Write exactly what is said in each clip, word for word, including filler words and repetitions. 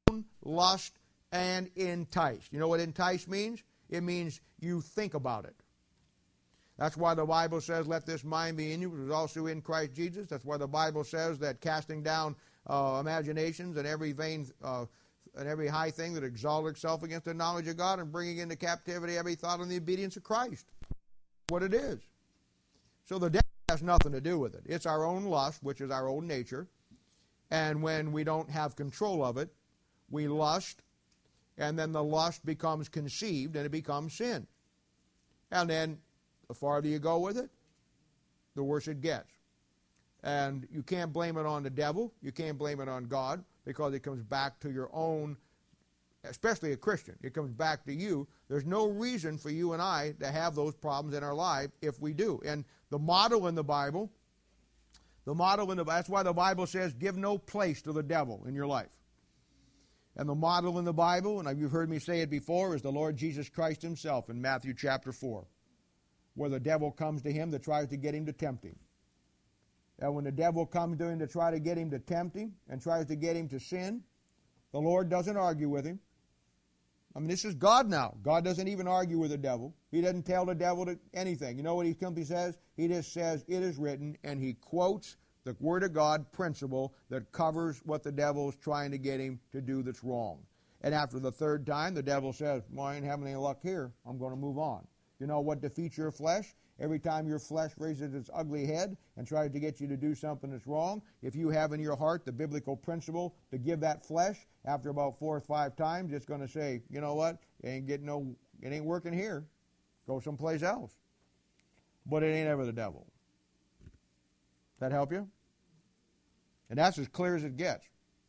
lust, and enticed. You know what enticed means? It means you think about it. That's why the Bible says, let this mind be in you, which was also in Christ Jesus. That's why the Bible says that casting down uh, imaginations and every vain uh, and every high thing that exalts itself against the knowledge of God, and bringing into captivity every thought on the obedience of Christ. What it is. So the devil has nothing to do with it. It's our own lust, which is our own nature. And when we don't have control of it, we lust, and then the lust becomes conceived, and it becomes sin. And then the farther you go with it, the worse it gets. And you can't blame it on the devil. You can't blame it on God, because it comes back to your own, especially a Christian. It comes back to you. There's no reason for you and I to have those problems in our life if we do. And the model in the Bible, the model in the that's why the Bible says, give no place to the devil in your life. And the model in the Bible, and you've heard me say it before, is the Lord Jesus Christ himself in Matthew chapter four, where the devil comes to him that tries to get him to tempt him. And when the devil comes to him to try to get him to tempt him and tries to get him to sin, the Lord doesn't argue with him. I mean, this is God now. God doesn't even argue with the devil. He doesn't tell the devil to anything. You know what he simply says? He just says, it is written, and he quotes the Word of God principle that covers what the devil is trying to get him to do that's wrong. And after the third time, the devil says, well, I ain't having any luck here. I'm going to move on. You know what defeats your flesh? Every time your flesh raises its ugly head and tries to get you to do something that's wrong, if you have in your heart the biblical principle to give that flesh, after about four or five times, it's going to say, you know what, it ain't getting no, it ain't working here. Go someplace else. But it ain't ever the devil. That help you? And that's as clear as it gets.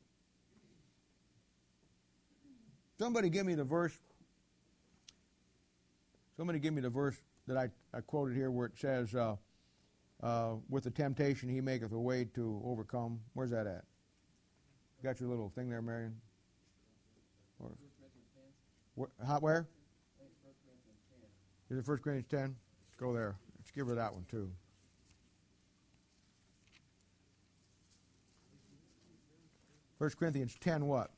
Somebody give me the verse. Somebody give me the verse that I, I quoted here where it says, uh, uh, with the temptation he maketh a way to overcome. Where's that at? Got your little thing there, Marion? Or, where? How, where? Is it First Corinthians ten? Go there. Let's give her that one too. First Corinthians ten what?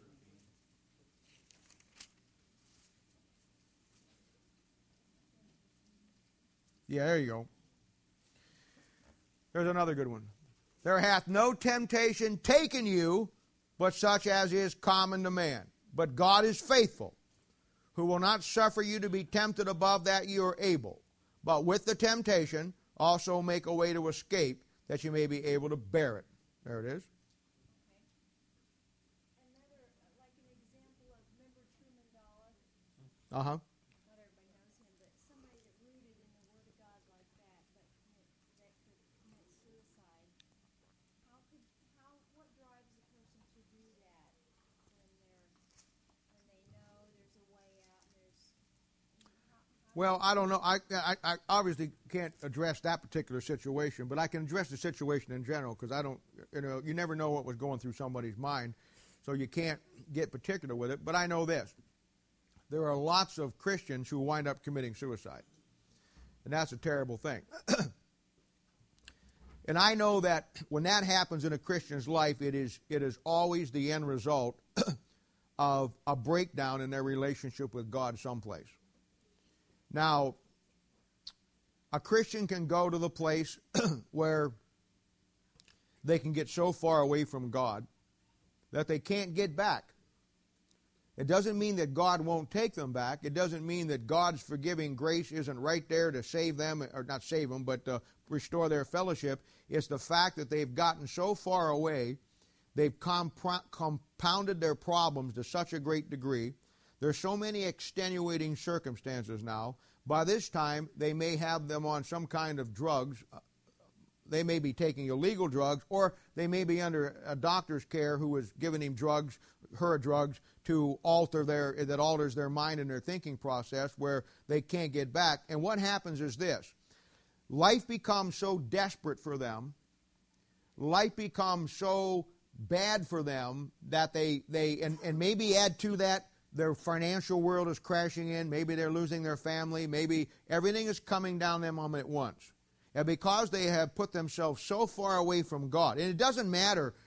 Yeah, there you go. There's another good one. There hath no temptation taken you, but such as is common to man. But God is faithful, who will not suffer you to be tempted above that you are able, but with the temptation also make a way to escape, that you may be able to bear it. There it is. Uh-huh. Not everybody knows him, but somebody that rooted in the Word of God like that, but that could commit suicide. How could how what drives a person to do that when they're when they know there's a way out and there's how, how Well, I don't know. I, I I obviously can't address that particular situation, but I can address the situation in general, because I don't, you know, you never know what was going through somebody's mind, so you can't get particular with it. But I know this. There are lots of Christians who wind up committing suicide. And that's a terrible thing. And I know that when that happens in a Christian's life, it is it is always the end result of a breakdown in their relationship with God someplace. Now, a Christian can go to the place where they can get so far away from God that they can't get back. It doesn't mean that God won't take them back. It doesn't mean that God's forgiving grace isn't right there to save them, or not save them, but to restore their fellowship. It's the fact that they've gotten so far away, they've comp- compounded their problems to such a great degree. There's so many extenuating circumstances now. By this time, they may have them on some kind of drugs. They may be taking illegal drugs, or they may be under a doctor's care who is giving him drugs, her drugs, to alter their, that alters their mind and their thinking process, where they can't get back. And what happens is this. Life becomes so desperate for them, life becomes so bad for them that they, they and, and maybe add to that, their financial world is crashing in, maybe they're losing their family, maybe everything is coming down them at once. And because they have put themselves so far away from God, and it doesn't matter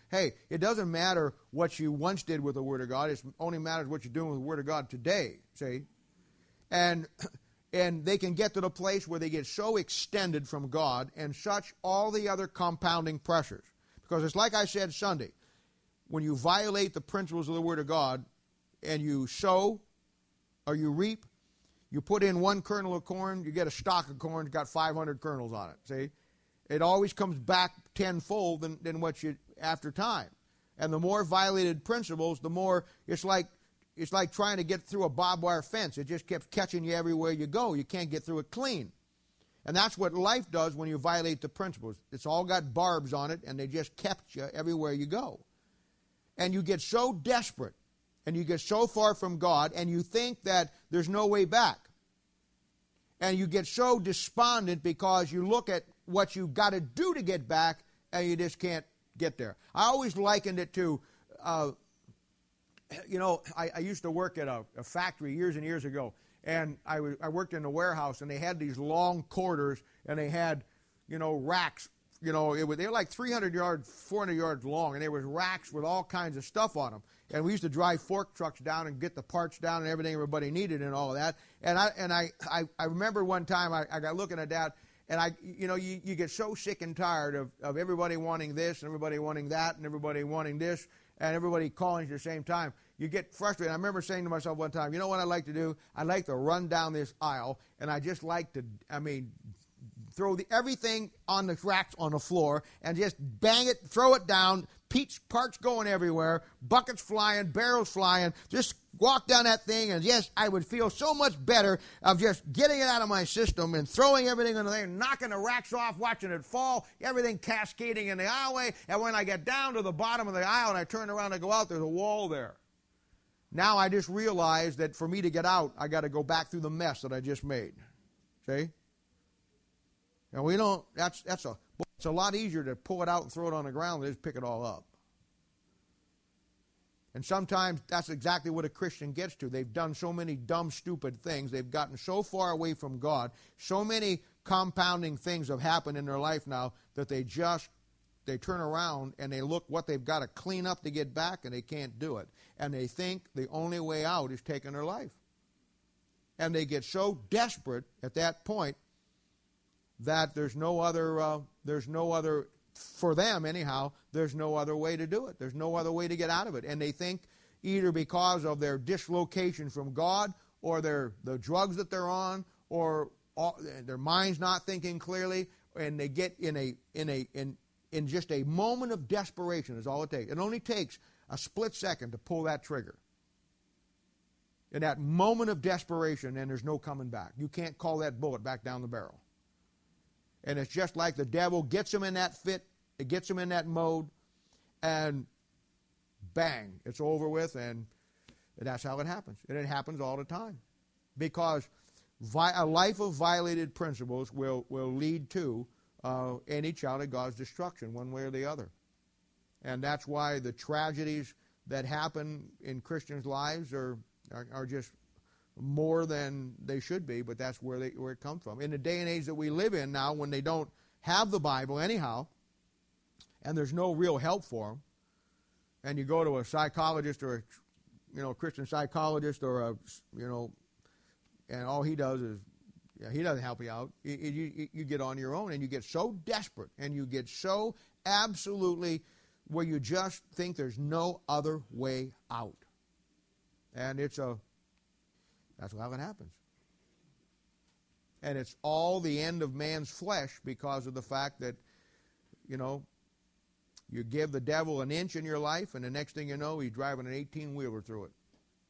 hey, it doesn't matter what you once did with the Word of God. It only matters what you're doing with the Word of God today, see? And, and they can get to the place where they get so extended from God and such all the other compounding pressures. Because it's like I said Sunday, when you violate the principles of the Word of God and you sow or you reap, you put in one kernel of corn, you get a stalk of corn, it's got five hundred kernels on it, see? It always comes back tenfold than, than what you, after time. And the more violated principles, the more, it's like, it's like trying to get through a barbed wire fence. It just keeps catching you everywhere you go. You can't get through it clean. And that's what life does when you violate the principles. It's all got barbs on it, and they just kept you everywhere you go. And you get so desperate, and you get so far from God, and you think that there's no way back. And you get so despondent because you look at what you've got to do to get back, and you just can't get there. I always likened it to, uh, you know, I, I used to work at a, a factory years and years ago, and I, w- I worked in a warehouse, and they had these long corridors, and they had, you know, racks. You know, it was, they were like three hundred yards, four hundred yards long, and there was racks with all kinds of stuff on them. And we used to drive fork trucks down and get the parts down and everything everybody needed and all of that. And I and I, I, I remember one time I, I got looking at that, and I, you know, you, you get so sick and tired of, of everybody wanting this and everybody wanting that and everybody wanting this and everybody calling at the same time. You get frustrated. I remember saying to myself one time, you know what I'd like to do? I'd like to run down this aisle, and I just like to, I mean, throw the, everything on the racks on the floor and just bang it, throw it down, peach parts going everywhere, buckets flying, barrels flying, just walk down that thing, and yes, I would feel so much better of just getting it out of my system and throwing everything in there, knocking the racks off, watching it fall, everything cascading in the aisleway, and when I get down to the bottom of the aisle and I turn around and go out, there's a wall there. Now I just realized that for me to get out, I got to go back through the mess that I just made. See? And we don't, that's, that's a, it's a lot easier to pull it out and throw it on the ground than just pick it all up. And sometimes that's exactly what a Christian gets to. They've done so many dumb, stupid things. They've gotten so far away from God. So many compounding things have happened in their life now that they just, they turn around and they look what they've got to clean up to get back, and they can't do it. And they think the only way out is taking their life. And they get so desperate at that point that there's no other, uh, there's no other, for them anyhow, there's no other way to do it. There's no other way to get out of it. And they think either because of their dislocation from God, or their the drugs that they're on, or all, their mind's not thinking clearly, and they get in a in a in in just a moment of desperation is all it takes. It only takes a split second to pull that trigger. In that moment of desperation, and there's no coming back. You can't call that bullet back down the barrel. And it's just like the devil gets them in that fit, it gets them in that mode, and bang, it's over with, and that's how it happens. And it happens all the time. Because vi- a life of violated principles will, will lead to uh, any child of God's destruction, one way or the other. And that's why the tragedies that happen in Christians' lives are, are, are just more than they should be, but that's where they where it comes from. In the day and age that we live in now, when they don't have the Bible anyhow, and there's no real help for them, and you go to a psychologist or a you know Christian psychologist or a you know, and all he does is yeah, he doesn't help you out. You, you, you get on your own, and you get so desperate, and you get so absolutely where you just think there's no other way out, and it's a That's how it happens. And it's all the end of man's flesh because of the fact that, you know, you give the devil an inch in your life, and the next thing you know, he's driving an eighteen-wheeler through it.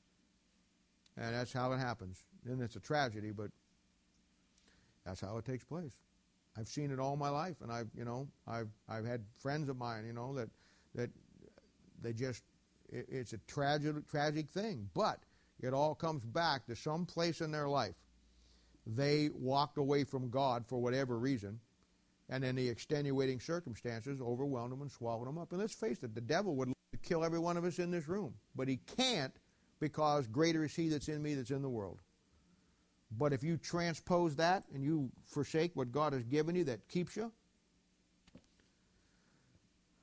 And that's how it happens. And it's a tragedy, but that's how it takes place. I've seen it all my life, and I've, you know, I've I've had friends of mine, you know, that that they just, it, it's a tragic tragic thing, but it all comes back to some place in their life. They walked away from God for whatever reason, and then the extenuating circumstances overwhelmed them and swallowed them up. And let's face it, the devil would love to kill every one of us in this room, but he can't, because greater is he that's in me that's in the world. But if you transpose that and you forsake what God has given you that keeps you,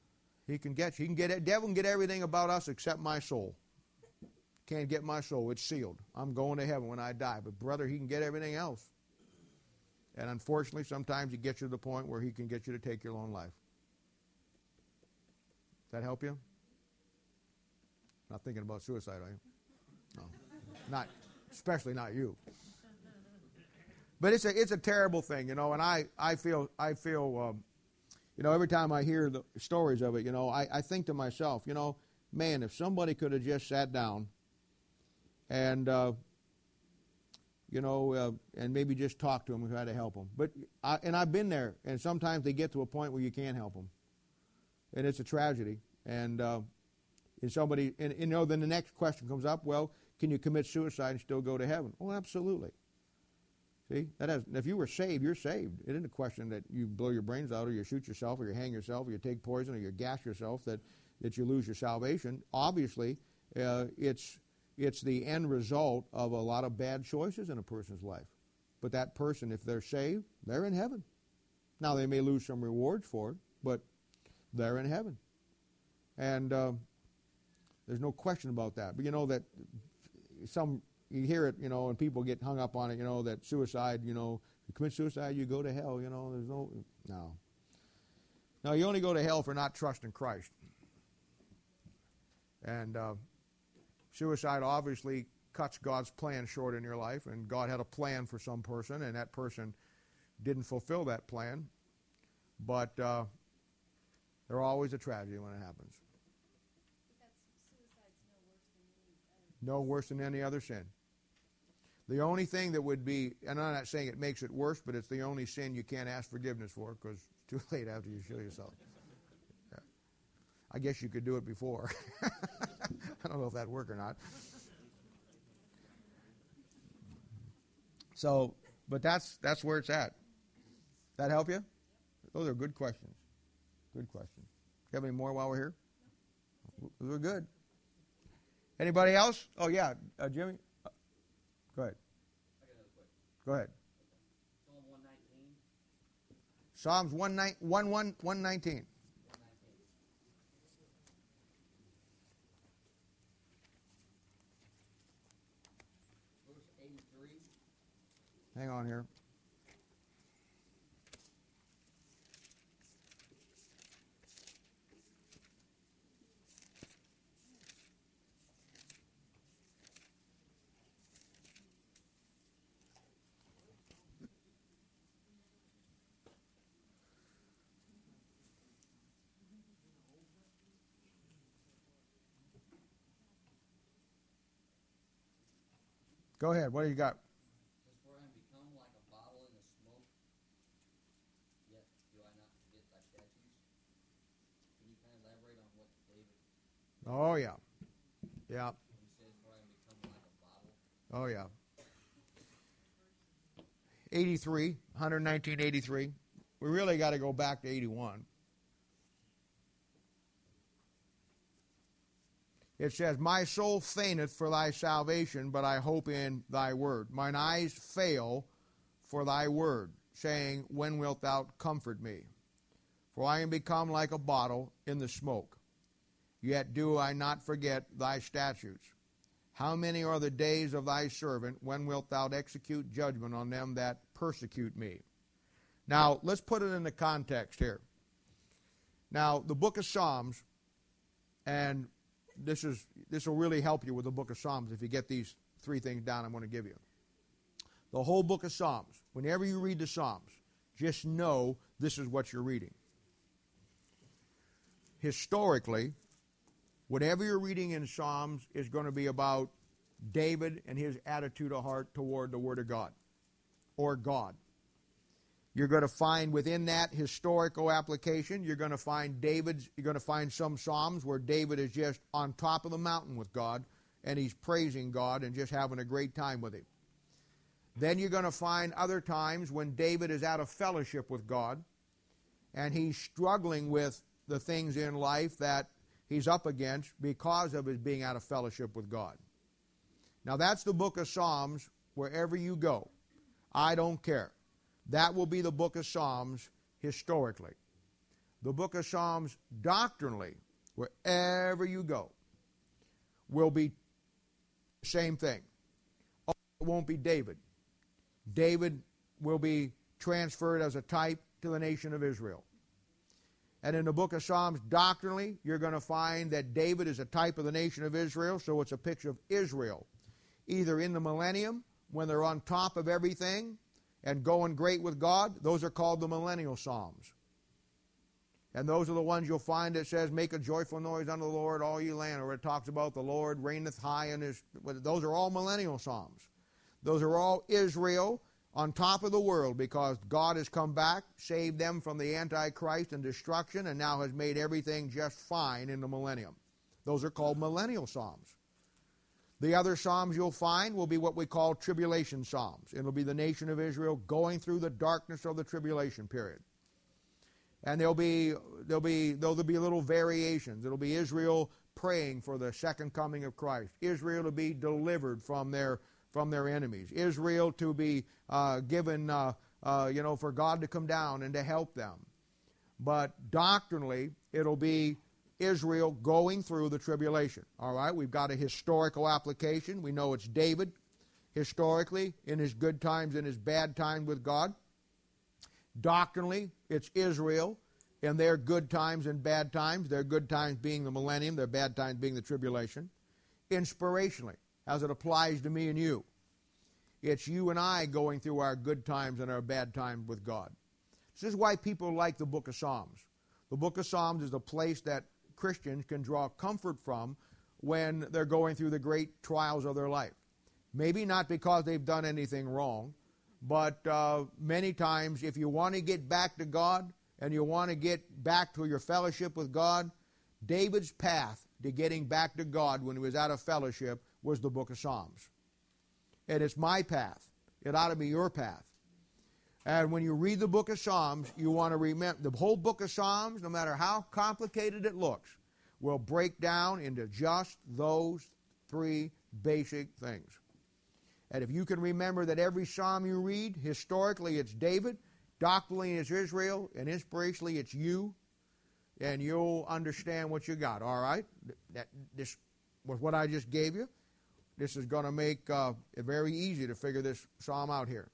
He can get you. He can get it. Devil can get everything about us except my soul. Can't get my soul. It's sealed. I'm going to heaven when I die. But brother, he can get everything else. And unfortunately, sometimes he gets you to the point where he can get you to take your own life. Does that help you? Not thinking about suicide, are you? No. Not, especially not you. But it's a it's a terrible thing, you know, and I, I feel, I feel um, you know, every time I hear the stories of it, you know, I, I think to myself, you know, man, if somebody could have just sat down and, uh, you know, uh, and maybe just talked to them and try to help them. But I, and I've been there, and sometimes they get to a point where you can't help them. And it's a tragedy. And, uh, and somebody, and you know, then the next question comes up, well, can you commit suicide and still go to heaven? Oh, absolutely. See, that has, if you were saved, you're saved. It isn't a question that you blow your brains out or you shoot yourself or you hang yourself or you take poison or you gas yourself that, that you lose your salvation. Obviously, uh, it's it's the end result of a lot of bad choices in a person's life. But that person, if they're saved, they're in heaven. Now, they may lose some rewards for it, but they're in heaven. And uh, there's no question about that. But you know that some... You hear it, you know, and people get hung up on it, you know, that suicide, you know, you commit suicide, you go to hell, you know, there's no, no. No, you only go to hell for not trusting Christ. And uh, suicide obviously cuts God's plan short in your life, and God had a plan for some person, and that person didn't fulfill that plan. But uh, there's always a tragedy when it happens. But that's, suicide's no worse than any other. No worse than any other sin. The only thing that would be, and I'm not saying it makes it worse, but it's the only sin you can't ask forgiveness for because it's too late after you kill yourself. Yeah. I guess you could do it before. I don't know if that'd work or not. So, but that's that's where it's at. That help you? Those are good questions. Good questions. You have any more while we're here? Those are good. Anybody else? Oh, yeah. Uh, Jimmy? Uh, go ahead. I got another question. Go ahead. Psalm one nineteen. Psalms one nineteen. one, one, one nineteen. Verse eighty-three. Hang on here. Go ahead. What do you got? Says, for I am become like a bottle in the smoke, yet do I not forget thy statutes. Can you kind of elaborate on what David, Oh, yeah. Yeah. when he says, for I am become like a bottle? Oh, yeah. eighty-three. one nineteen eighty-three. We really got to go back to eighty-one. It says, my soul fainteth for thy salvation, but I hope in thy word. Mine eyes fail for thy word, saying, when wilt thou comfort me? For I am become like a bottle in the smoke. Yet do I not forget thy statutes. How many are the days of thy servant? When wilt thou execute judgment on them that persecute me? Now, let's put it in the context here. Now, the book of Psalms, and This is this will really help you with the book of Psalms if you get these three things down I'm going to give you. The whole book of Psalms, whenever you read the Psalms, just know this is what you're reading. Historically, whatever you're reading in Psalms is going to be about David and his attitude of heart toward the Word of God, or God. You're going to find within that historical application, you're going to find David's, you're going to find some Psalms where David is just on top of the mountain with God, and he's praising God and just having a great time with him. Then you're going to find other times when David is out of fellowship with God, and he's struggling with the things in life that he's up against because of his being out of fellowship with God. Now that's the book of Psalms wherever you go. I don't care. That will be the book of Psalms historically. The book of Psalms doctrinally, wherever you go, will be the same thing. Oh, it won't be David. David will be transferred as a type to the nation of Israel. And in the book of Psalms, doctrinally, you're going to find that David is a type of the nation of Israel, so it's a picture of Israel, either in the millennium, when they're on top of everything and going great with God. Those are called the millennial Psalms. And those are the ones you'll find that says, make a joyful noise unto the Lord, all ye land, or it talks about the Lord reigneth high in his... Those are all millennial Psalms. Those are all Israel on top of the world, because God has come back, saved them from the Antichrist and destruction, and now has made everything just fine in the millennium. Those are called millennial Psalms. The other Psalms you'll find will be what we call tribulation Psalms. It'll be the nation of Israel going through the darkness of the tribulation period. And there'll be, there'll be, there'll be little variations. It'll be Israel praying for the second coming of Christ. Israel to be delivered from their from their enemies. Israel to be uh, given, uh, uh, you know, for God to come down and to help them. But doctrinally, it'll be Israel going through the tribulation. All right, we've got a historical application. We know it's David, historically, in his good times and his bad times with God. Doctrinally, it's Israel in their good times and bad times, their good times being the millennium, their bad times being the tribulation. Inspirationally, as it applies to me and you, it's you and I going through our good times and our bad times with God. This is why people like the book of Psalms. The book of Psalms is a place that Christians can draw comfort from when they're going through the great trials of their life. Maybe not because they've done anything wrong, but uh, many times if you want to get back to God and you want to get back to your fellowship with God, David's path to getting back to God when he was out of fellowship was the book of Psalms. And it's my path. It ought to be your path. And when you read the book of Psalms, you want to remember the whole book of Psalms, no matter how complicated it looks, will break down into just those three basic things. And if you can remember that every psalm you read, historically it's David, doctrinally it's Israel, and inspirationally it's you, and you'll understand what you got, all right? That, this was what I just gave you. This is going to make uh, it very easy to figure this psalm out here.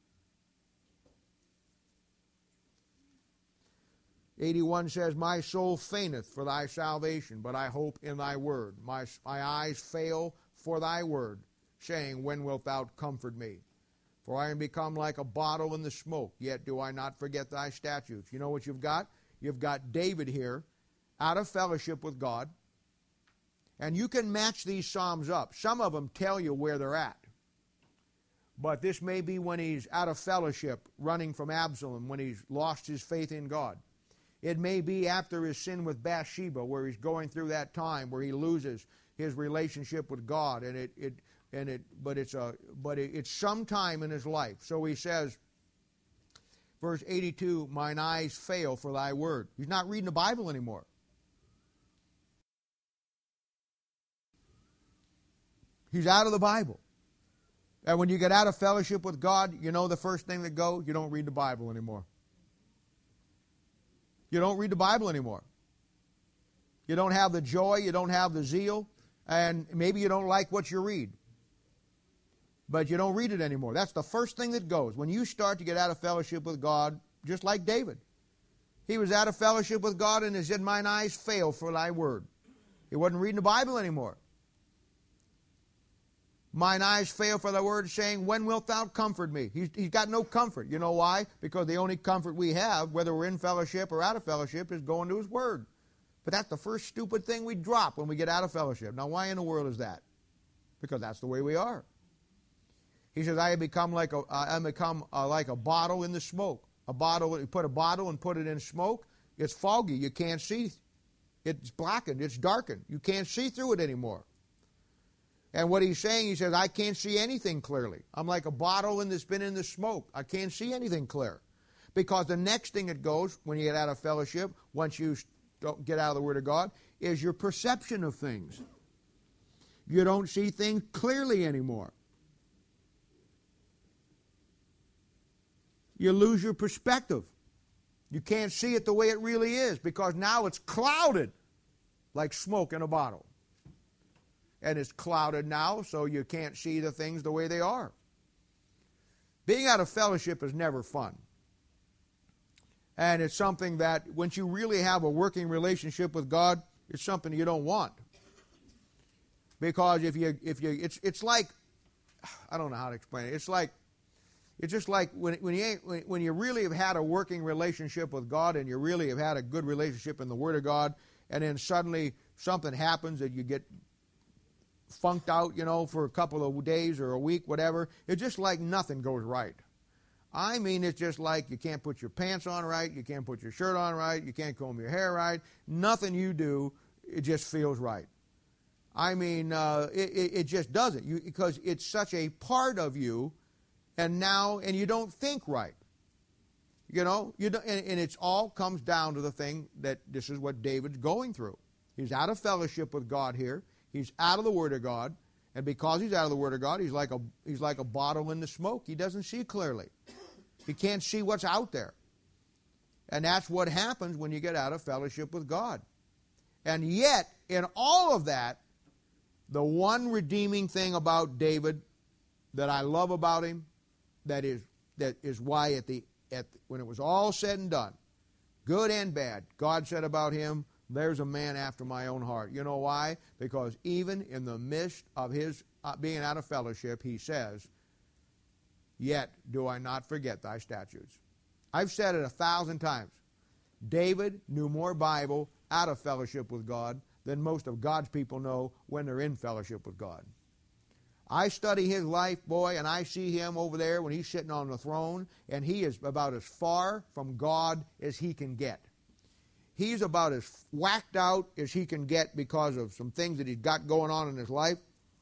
eighty-one says, my soul fainteth for thy salvation, but I hope in thy word. My, my eyes fail for thy word, saying, when wilt thou comfort me? For I am become like a bottle in the smoke, yet do I not forget thy statutes. You know what you've got? You've got David here, out of fellowship with God. And you can match these psalms up. Some of them tell you where they're at. But this may be when he's out of fellowship, running from Absalom, when he's lost his faith in God. It may be after his sin with Bathsheba, where he's going through that time where he loses his relationship with God, and it, it and it, but it's a, but it, it's some time in his life. So he says, verse eighty-two, mine eyes fail for thy word. He's not reading the Bible anymore. He's out of the Bible. And when you get out of fellowship with God, you know the first thing that goes, you don't read the Bible anymore. You don't read the Bible anymore. You don't have the joy, you don't have the zeal, and maybe you don't like what you read. But you don't read it anymore. That's the first thing that goes. When you start to get out of fellowship with God, just like David. He was out of fellowship with God and he said, mine eyes fail for thy word. He wasn't reading the Bible anymore. Mine eyes fail for thy word, saying, when wilt thou comfort me? He's, he's got no comfort. You know why? Because the only comfort we have, whether we're in fellowship or out of fellowship, is going to his word. But that's the first stupid thing we drop when we get out of fellowship. Now, why in the world is that? Because that's the way we are. He says, I have become like a, I have become uh, like a bottle in the smoke. A bottle, you put a bottle and put it in smoke, it's foggy. You can't see. It's blackened. It's darkened. You can't see through it anymore. And what he's saying, he says, I can't see anything clearly. I'm like a bottle that's been in the smoke. I can't see anything clear. Because the next thing that goes when you get out of fellowship, once you don't get out of the Word of God, is your perception of things. You don't see things clearly anymore. You lose your perspective. You can't see it the way it really is because now it's clouded like smoke in a bottle. And it's clouded now, so you can't see the things the way they are. Being out of fellowship is never fun. And it's something that, once you really have a working relationship with God, it's something you don't want. Because if you, if you, it's, it's like, I don't know how to explain it. It's like, it's just like when, when you ain't, when, when you really have had a working relationship with God and you really have had a good relationship in the Word of God, and then suddenly something happens that you get funked out, you know, for a couple of days or a week, whatever. It's just like nothing goes right. I mean, it's just like you can't put your pants on right, you can't put your shirt on right, you can't comb your hair right. Nothing you do, it just feels right. I mean, uh, it, it just doesn't, you, because it's such a part of you, and now, and you don't think right. You know, you don't, and, and it all comes down to the thing that this is what David's going through. He's out of fellowship with God here. He's out of the Word of God, and because he's out of the Word of God, he's like a he's like a bottle in the smoke. He doesn't see clearly. He can't see what's out there. And that's what happens when you get out of fellowship with God. And yet, in all of that, the one redeeming thing about David that I love about him, that is that is why at the at when it was all said and done, good and bad, God said about him, there's a man after my own heart. You know why? Because even in the midst of his uh, being out of fellowship, he says, yet do I not forget thy statutes. I've said it a thousand times. David knew more Bible out of fellowship with God than most of God's people know when they're in fellowship with God. I study his life, boy, and I see him over there when he's sitting on the throne, and he is about as far from God as he can get. He's about as whacked out as he can get because of some things that he's got going on in his life.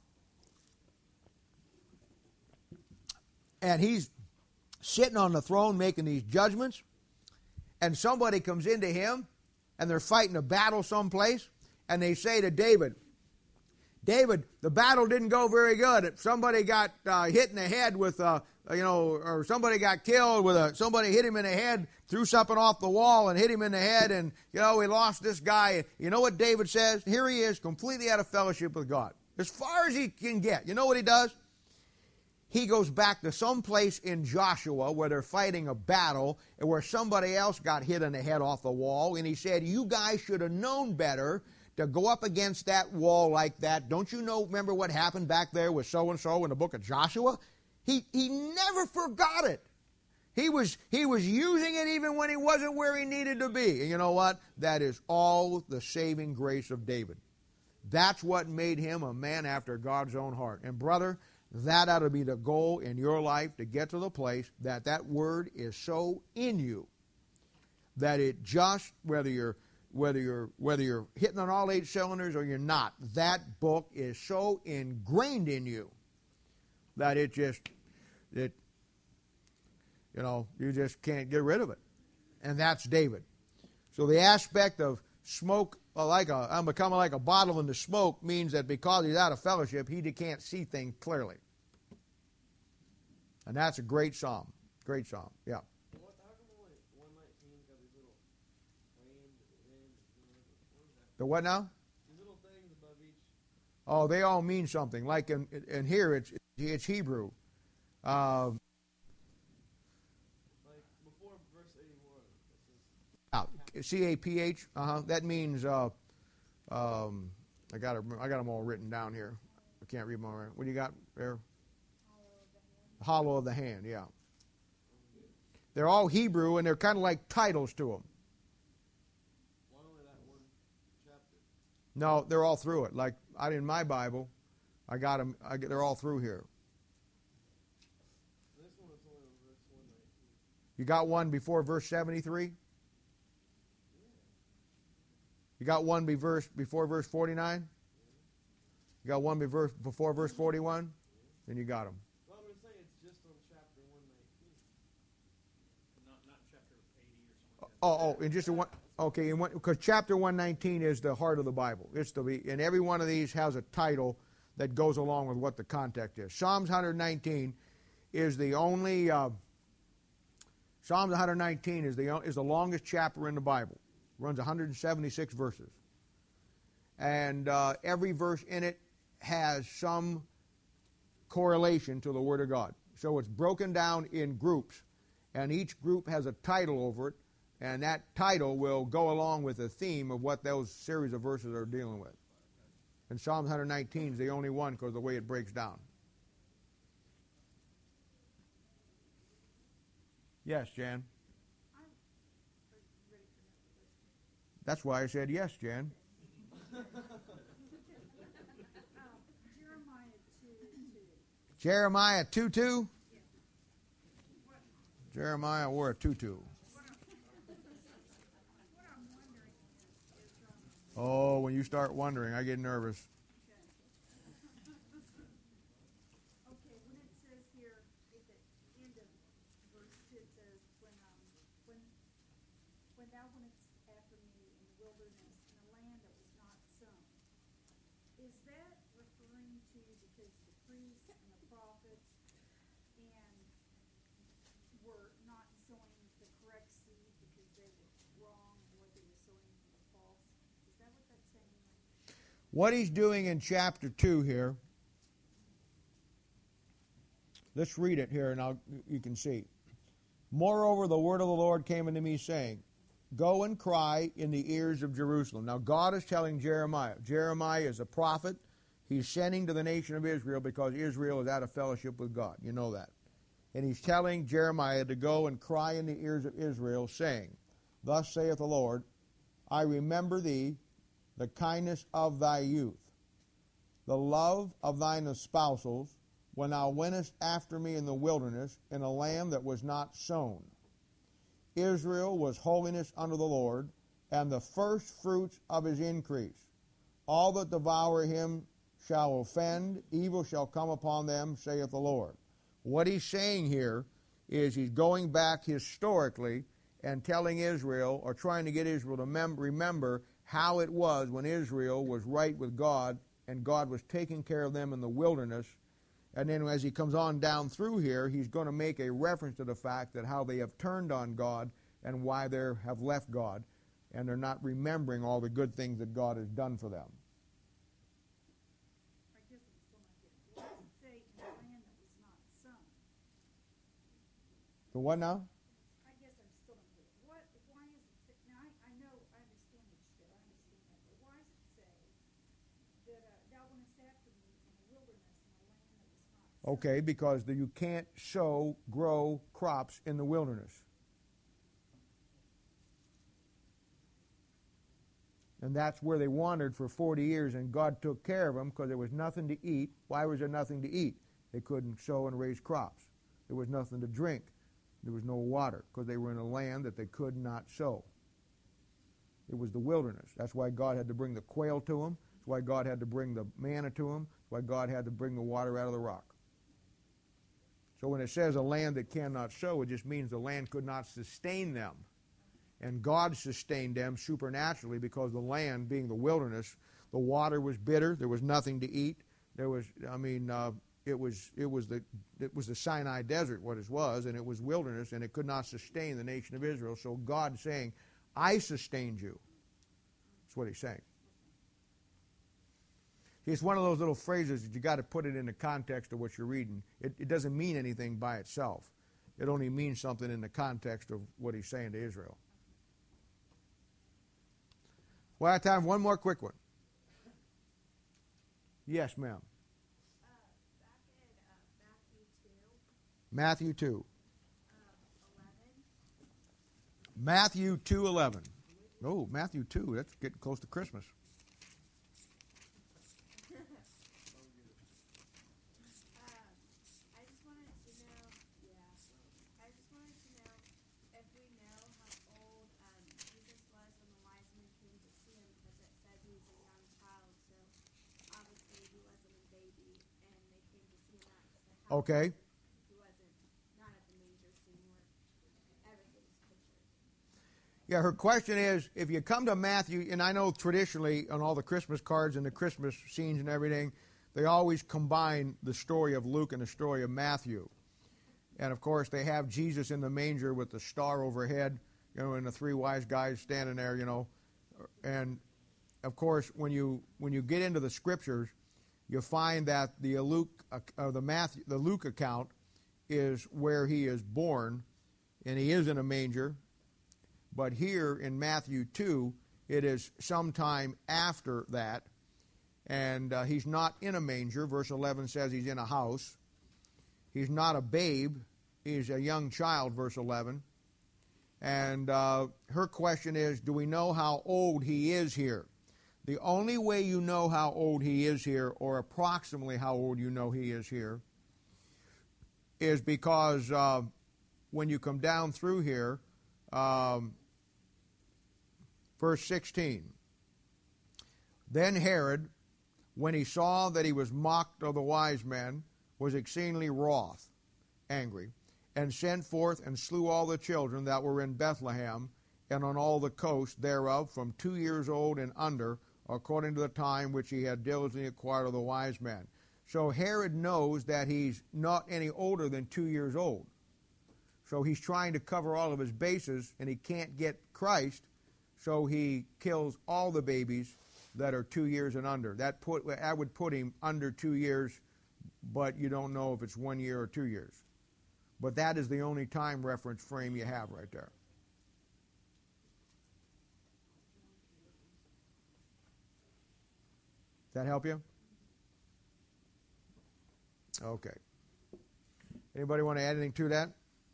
And he's sitting on the throne making these judgments, and somebody comes into him, and they're fighting a battle someplace, and they say to David, David, the battle didn't go very good. If somebody got uh, hit in the head with, uh, you know, or somebody got killed with a, somebody hit him in the head, threw something off the wall and hit him in the head, and, you know, we lost this guy. You know what David says? Here he is, completely out of fellowship with God. As far as he can get. You know what he does? He goes back to some place in Joshua where they're fighting a battle and where somebody else got hit in the head off the wall, and he said, you guys should have known better to go up against that wall like that. Don't you know, remember what happened back there with so-and-so in the book of Joshua? He he never forgot it. He was, he was using it even when he wasn't where he needed to be. And you know what? That is all the saving grace of David. That's what made him a man after God's own heart. And brother, that ought to be the goal in your life, to get to the place that that word is so in you that it just, whether you're Whether you're whether you're hitting on all eight cylinders or you're not, that book is so ingrained in you that it just, it, you know, you just can't get rid of it. And that's David. So the aspect of smoke, like a, I'm becoming like a bottle in the smoke, means that because he's out of fellowship, he can't see things clearly. And that's a great psalm. Great psalm, yeah. The what now? The little things above each. Oh, they all mean something. Like in, in here, it's it's Hebrew. Uh, like before verse eighty-one. C A P H. Uh huh. That means. Uh, um, I got it, I got them all written down here. I can't read them all right. What do you got there? Hollow of the hand. Yeah. They're all Hebrew, and they're kind of like titles to them. No, they're all through it. Like I in my Bible, I got them. I get, they're all through here. This one is only on verse one nineteen. You got one before verse seventy-three. You got one be verse, before verse forty-nine. You got one be verse, before verse forty-one. Then you got them. Well, I'm going to say it's just on chapter one nineteen. Not not chapter eighty or something. Oh, oh, in just a one. Okay, because chapter one nineteen is the heart of the Bible. It's the and every one of these has a title that goes along with what the context is. Psalms one nineteen is the only uh, Psalms one nineteen is the, is the longest chapter in the Bible. It runs one hundred seventy-six verses. And uh, every verse in it has some correlation to the Word of God. So it's broken down in groups, and each group has a title over it, and that title will go along with the theme of what those series of verses are dealing with. And Psalms one nineteen is the only one because of the way it breaks down. Yes, Jan? That's why I said yes, Jan. Jeremiah two two. Jeremiah wore a tutu. Oh, when you start wondering, I get nervous. Okay, when it says here at the end of verse two, it says, when um when when thou wentest after me in the wilderness in a land that was not sown. Is that referring to because the priests and the prophets and were not sowing the correct seed because they were wrong in what they were sowing was false? Is that what that's saying? What he's doing in chapter two here, let's read it here and I'll, you can see. Moreover, the word of the Lord came unto me, saying, Go and cry in the ears of Jerusalem. Now, God is telling Jeremiah. Jeremiah is a prophet. He's sending to the nation of Israel because Israel is out of fellowship with God. You know that. And he's telling Jeremiah to go and cry in the ears of Israel, saying, Thus saith the Lord, I remember thee, the kindness of thy youth, the love of thine espousals, when thou wentest after me in the wilderness, in a land that was not sown. Israel was holiness unto the Lord, and the first fruits of his increase. All that devour him shall offend, evil shall come upon them, saith the Lord. What he's saying here is he's going back historically and telling Israel, or trying to get Israel to mem- remember how it was when Israel was right with God, and God was taking care of them in the wilderness. And then as he comes on down through here, he's going to make a reference to the fact that how they have turned on God and why they have left God, and they're not remembering all the good things that God has done for them. I guess I'm still not getting it. What does it say in the land that was not sown? So what now? I guess I'm still not getting it. What, why is it say, now I, I know, I understand what you said, I understand that, but why does it say that uh, thou wentest after me in the wilderness in a land that was not sown? Okay, because the, you can't sow, grow crops in the wilderness. And that's where they wandered for forty years, and God took care of them because there was nothing to eat. Why was there nothing to eat? They couldn't sow and raise crops. There was nothing to drink. There was no water because they were in a land that they could not sow. It was the wilderness. That's why God had to bring the quail to them. That's why God had to bring the manna to them. That's why God had to bring the water out of the rock. So when it says a land that cannot sow, it just means the land could not sustain them. And God sustained them supernaturally because the land, being the wilderness, the water was bitter. There was nothing to eat. There was, I mean, uh, it was it was the it was the Sinai desert, what it was, and it was wilderness, and it could not sustain the nation of Israel. So God saying, "I sustained you." That's what He's saying. It's one of those little phrases that you got to put it in the context of what you're reading. It, it doesn't mean anything by itself. It only means something in the context of what He's saying to Israel. Well, I have time for one more quick one. Yes, ma'am. Uh, back at uh, Matthew two, Matthew two. uh, eleven. Matthew two eleven. Oh, Matthew two. That's getting close to Christmas. I just wanted to know, yeah, I just wanted to know if we know how old um, Jesus was when the wise men came to see him, because it said he was a young child, so obviously he wasn't a baby, and they came to see him at the house. Okay. He wasn't, not at the manger scene where everything's pictured. Yeah, her question is, if you come to Matthew, and I know traditionally on all the Christmas cards and the Christmas scenes and everything, they always combine the story of Luke and the story of Matthew. And of course, they have Jesus in the manger with the star overhead, you know, and the three wise guys standing there, you know. And of course, when you when you get into the scriptures, you find that the Luke, uh, the Matthew, the Luke account is where he is born, and he is in a manger. But here in Matthew two, it is sometime after that, and uh, he's not in a manger. Verse eleven says he's in a house. He's not a babe. He's a young child, verse eleven. And uh, her question is, do we know how old he is here? The only way you know how old he is here, or approximately how old you know he is here, is because uh, when you come down through here, um, verse sixteen, then Herod, when he saw that he was mocked of the wise men, was exceedingly wroth, angry, and sent forth and slew all the children that were in Bethlehem and on all the coast thereof from two years old and under, according to the time which he had diligently acquired of the wise men. So Herod knows that he's not any older than two years old. So he's trying to cover all of his bases, and he can't get Christ, so he kills all the babies that are two years and under. That put that would put him under two years, but you don't know if it's one year or two years. But that is the only time reference frame you have right there. Does that help you? Okay. Anybody want to add anything to that?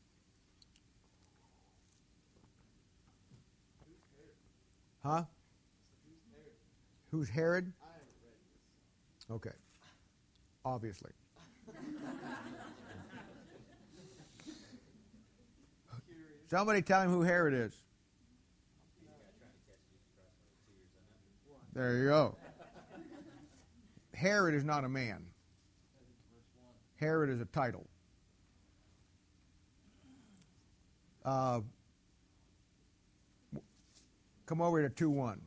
Huh? Who's Herod? Okay. Obviously. Somebody tell him who Herod is. There you go. Herod is not a man. Herod is a title. Uh, come over to two one.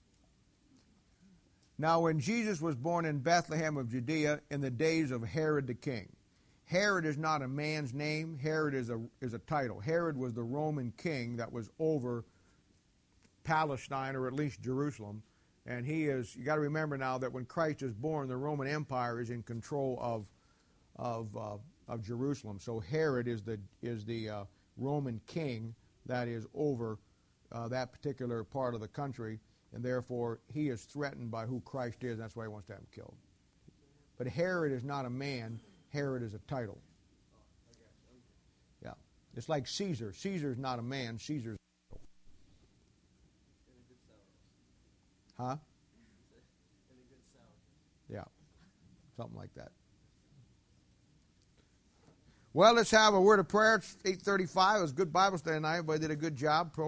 Now when Jesus was born in Bethlehem of Judea in the days of Herod the king. Herod is not a man's name. Herod is a is a title. Herod was the Roman king that was over Palestine, or at least Jerusalem. And he is, you got to remember now that when Christ is born, the Roman Empire is in control of of uh, of Jerusalem. So Herod is the is the uh, Roman king that is over uh, that particular part of the country, and therefore he is threatened by who Christ is. And that's why he wants to have him killed. But Herod is not a man. Herod is a title. Yeah. It's like Caesar. Caesar is not a man. Caesar's a title. Huh? Yeah. Something like that. Well, let's have a word of prayer. It's eight thirty-five. It was a good Bible study tonight. Everybody did a good job.